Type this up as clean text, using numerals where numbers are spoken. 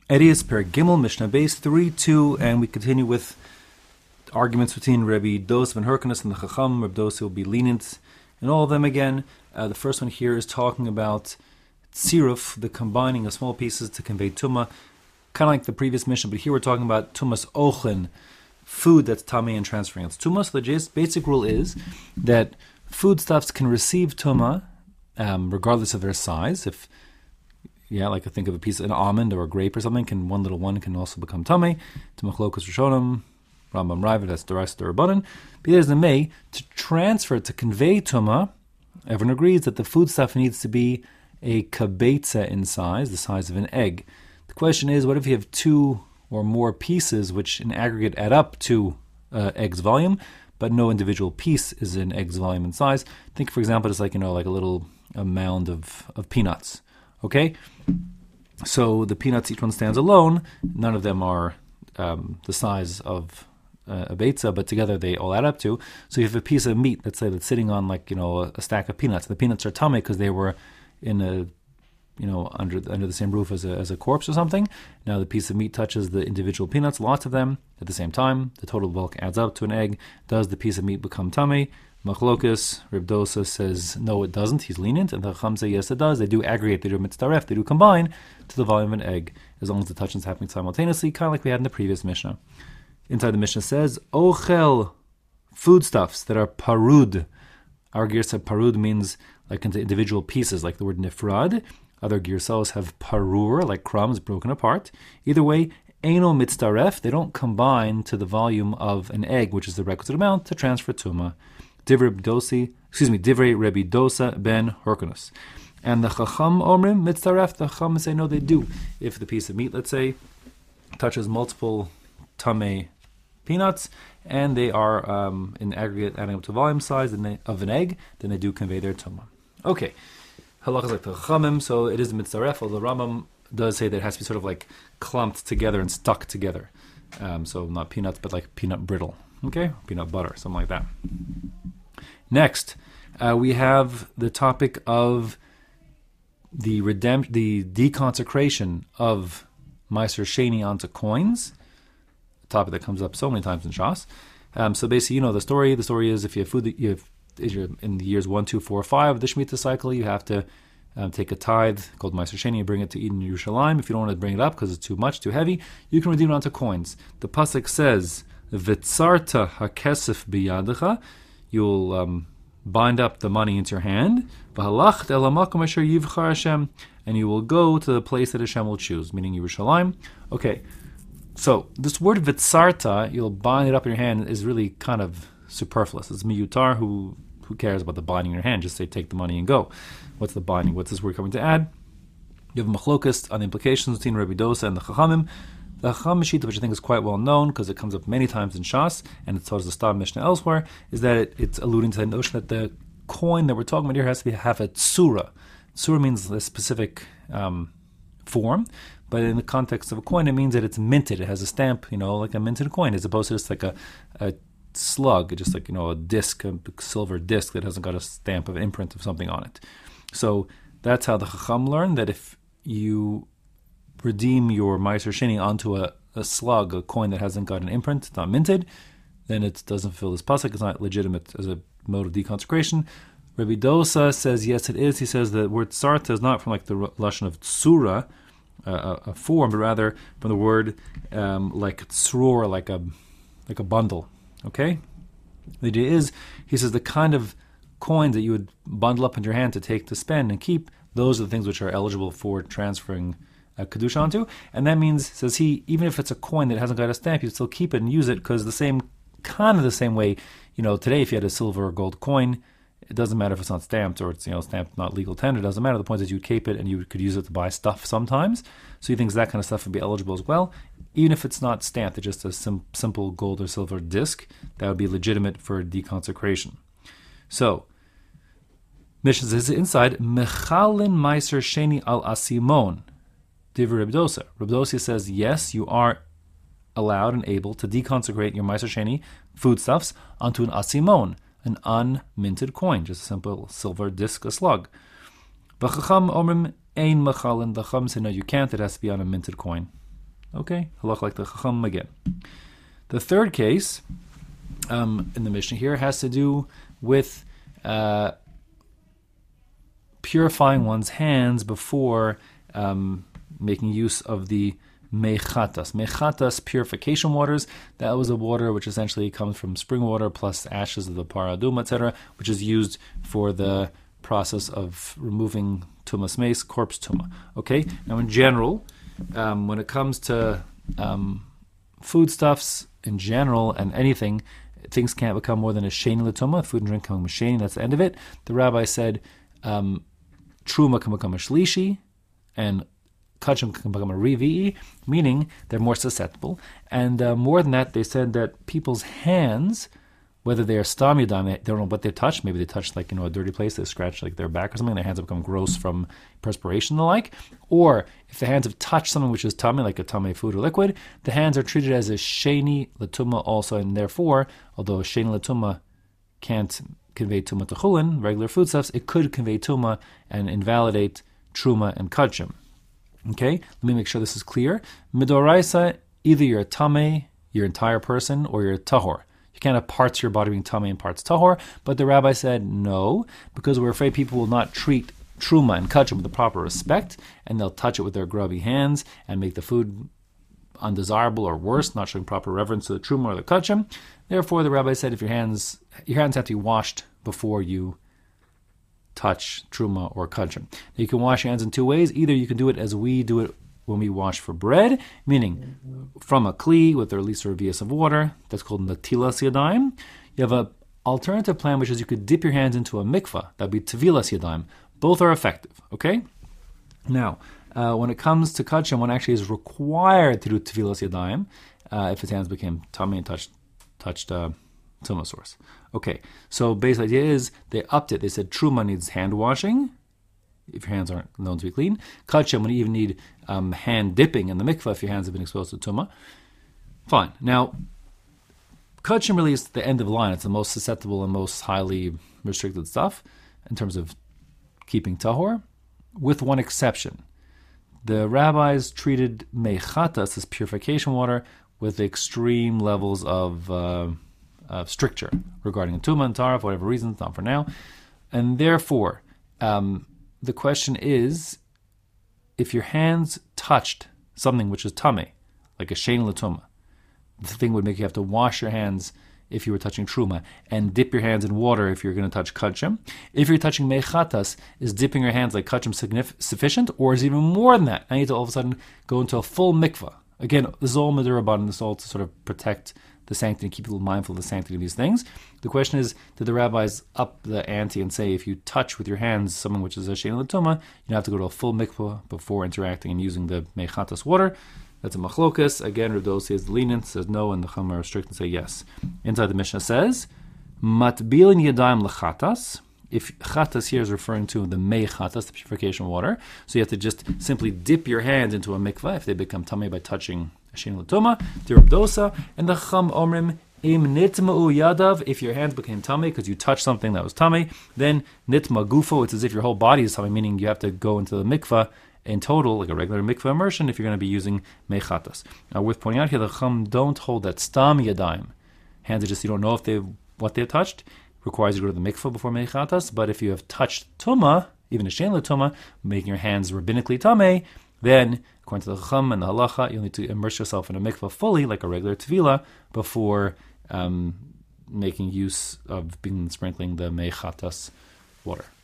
It is Per Gimel, Mishnah Base 3-2, and we continue with arguments between Rabbi Dosa ben Hyrcanus and the Chacham. Rabbi Dosa will be lenient in all of them again. The first one here is talking about tziruf, the combining of small pieces to convey tumah, kind of like the previous Mishnah, but here we're talking about tumas ochin, food that's tamei and transferring its tumah. So the basic rule is that foodstuffs can receive tumah regardless of their size. If like I think of a piece of an almond or a grape or something, one little one can also become tamei. To machlokas rishonim, Rambam Raiva, that's the rest of the Rabbanan. But there's the may to transfer, to convey tumah. Everyone agrees that the foodstuff needs to be a kabetza in size, the size of an egg. The question is, what if you have two or more pieces which in aggregate add up to egg's volume, but no individual piece is an egg's volume in size? Think, for example, it's like a mound of peanuts. Okay, so the peanuts, each one stands alone. None of them are the size of a beitza, but together they all add up to. So you have a piece of meat, let's say, that's sitting on a stack of peanuts. The peanuts are tamei because they were in under the same roof as a corpse or something. Now the piece of meat touches the individual peanuts, lots of them at the same time. The total bulk adds up to an egg. Does the piece of meat become tamei? Machlokas, Reb Dosa says no, it doesn't. He's lenient, and the Chacham say yes, it does. They do aggregate, they do mitzaref, they do combine to the volume of an egg, as long as the touching is happening simultaneously, kind of like we had in the previous Mishnah. Inside the Mishnah says ochel, foodstuffs that are parud. Our girsa parud means like into individual pieces, like the word nifrad. Other girsos have parur, like crumbs broken apart. Either way, eino mitzaref, they don't combine to the volume of an egg, which is the requisite amount to transfer tumah. Divrei Rabbi Dosa ben Hyrcanus. And the Chacham omrim mitzaref, the Chacham say no, they do. If the piece of meat, let's say, touches multiple tamei peanuts, and they are in aggregate adding up to volume size of an egg, then they do convey their tumah. Okay, halachas like the Chachamim, so it is mitzaref, although Rambam does say that it has to be sort of like clumped together and stuck together. So not peanuts, but like peanut brittle, okay? Peanut butter, something like that. Next, we have the topic of the deconsecration of Meiser Sheni onto coins, a topic that comes up so many times in Shas. So basically, the story. The story is if you have food that you're in the years 1, 2, 4, 5 of the Shemitah cycle, you have to take a tithe called Meiser Sheni and bring it to Eden Yerushalayim. If you don't want to bring it up because it's too much, too heavy, you can redeem it onto coins. The pasuk says, "V'tzarta hakesef biyadecha." You'll bind up the money into your hand, and you will go to the place that Hashem will choose, meaning Yerushalayim. Okay, so this word vitzarta, you'll bind it up in your hand, is really kind of superfluous. It's miyutar. Who cares about the binding in your hand? Just say, take the money and go. What's the binding? What's this word coming to add? You have a machlokas on the implications between Rabbi Dosa and the Chachamim. The Chacham Shita, which I think is quite well known because it comes up many times in Shas, and it's taught as the Stam Mishnah elsewhere, is that it's alluding to the notion that the coin that we're talking about here has to have a tsura. Tsura means a specific form, but in the context of a coin, it means that it's minted. It has a stamp, like a minted coin, as opposed to just like a slug, just like a disc, a silver disc that hasn't got a stamp of imprint of something on it. So that's how the Chacham learned that if you redeem your Meiser Sheni onto a slug, a coin that hasn't got an imprint, it's not minted, then it doesn't fulfill this pasuk. It's not legitimate as a mode of deconsecration. Rabbi Dosa says yes, it is. He says the word sarta is not from like the lashon of tsura, a form, but rather from the word like tsror, like a bundle. Okay, the idea is, he says, the kind of coins that you would bundle up in your hand to take to spend and keep, those are the things which are eligible for transferring kedusha onto, and that means, says he, even if it's a coin that hasn't got a stamp, you still keep it and use it because the same way, today if you had a silver or gold coin, it doesn't matter if it's not stamped or it's stamped not legal tender. It doesn't matter. The point is you keep it and you could use it to buy stuff sometimes. So he thinks that kind of stuff would be eligible as well, even if it's not stamped. It's just a simple gold or silver disc that would be legitimate for deconsecration. So Mishnah says inside Mechalin Meiser Sheni al Asimon. Divrei Rabbi Dosa. Rabbi Dosa says, yes, you are allowed and able to deconsecrate your Meiser Sheni foodstuffs onto an asimon, an unminted coin, just a simple silver disc, a slug. V'chacham omrim ein machalin. The Chacham say, no, you can't. It has to be on a minted coin. Okay, halach like the chacham again. The third case in the Mishnah here has to do with purifying one's hands before making use of the mechatas. Mechatas, purification waters. That was a water which essentially comes from spring water plus ashes of the paraduma, etc., which is used for the process of removing tumas mace, corpse tuma. Okay. Now, in general, when it comes to foodstuffs in general and anything, things can't become more than a sheni l'tuma. Food and drink become a sheni. That's the end of it. The rabbi said truma can become a shlishi, and kachim can become a rivi'i, meaning they're more susceptible. And more than that, they said that people's hands, whether they are stam yadayim, they don't know what they touched. Maybe they touched a dirty place, they scratched their back or something, their hands have become gross from perspiration and the like. Or if the hands have touched something which is tummy, like a tummy food or liquid, the hands are treated as a sheni l'tuma also, and therefore, although sheni l'tuma can't convey tuma to chulin, regular foodstuffs, it could convey tuma and invalidate truma and kachim. Okay, let me make sure this is clear. Midoraisa, either you're a tameh, your entire person, or you're a tahor. You can't have parts of your body being tameh and parts tahor. But the rabbi said no, because we're afraid people will not treat truma and kachim with the proper respect, and they'll touch it with their grubby hands and make the food undesirable or worse, not showing proper reverence to the truma or the kachim. Therefore, the rabbi said if your hands have to be washed before you touch truma or kachim. You can wash your hands in two ways. Either you can do it as we do it when we wash for bread, meaning from a kli with the release or revius of water. That's called natilas yadayim. You have an alternative plan, which is you could dip your hands into a mikvah. That'd be tevilas yadayim. Both are effective. Okay. Now, when it comes to kachim, one actually is required to do tevilas yadayim if his hands became tummy and touched tuma source. Okay, so basic idea is they upped it. They said truma needs hand washing if your hands aren't known to be clean. Kachim would even need hand dipping in the mikvah if your hands have been exposed to tuma. Fine. Now, kachim really is the end of the line. It's the most susceptible and most highly restricted stuff in terms of keeping tahor, with one exception. The rabbis treated mechatas, as purification water, with extreme levels of stricture regarding tuma and tara for whatever reason, not for now. And therefore, the question is, if your hands touched something which is tummy, like a shein l'tuma, the thing would make you have to wash your hands if you were touching truma, and dip your hands in water if you're going to touch kachim. If you're touching mechatas, is dipping your hands like kachim sufficient, or is it even more than that? I need to all of a sudden go into a full mikvah. Again, this is all midirabanan, this is all to sort of protect the sanctity, keep people mindful of the sanctity of these things. The question is, did the rabbis up the ante and say if you touch with your hands something which is a shein l'tuma, you have to go to a full mikvah before interacting and using the mechatas water? That's a machlokas. Again, Rav Dossi is lenient, says no, and the Chum are strict and say yes. Inside the Mishnah says, matbilin yadayim lechatas. If chatas here is referring to the mechatas, the purification water, so you have to just simply dip your hands into a mikvah if they become tamei by touching a shein l'tuma. Rav Dosa and the Chum omrim im nitma'u yadav. If your hands became tamei because you touched something that was tamei, then nitma gufo. It's as if your whole body is tamei, meaning you have to go into the mikvah in total, like a regular mikvah immersion, if you're going to be using mechatas. Now, worth pointing out here, the Chum don't hold that stam yadayim. Hands are just, you don't know if what they've touched, requires you to go to the mikvah before mechatas, but if you have touched tuma, even a shein l'tuma, making your hands rabbinically tamei, then, according to the Chum and the halacha, you'll need to immerse yourself in a mikvah fully, like a regular tevilah, before making use of sprinkling the mechatas water.